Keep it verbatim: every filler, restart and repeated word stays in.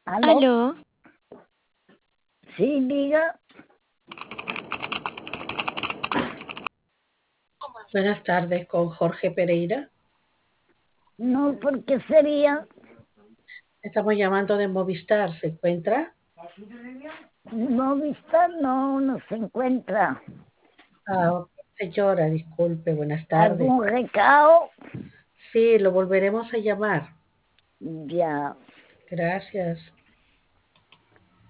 ¿Aló? Aló, Sí, diga. Buenas tardes, con Jorge Pereira. No, porque sería Estamos llamando de Movistar. ¿Se encuentra? Movistar, no, no se encuentra. Ah, ok, señora, disculpe, buenas tardes. ¿Algún recado? Sí, lo volveremos a llamar. Ya. Gracias.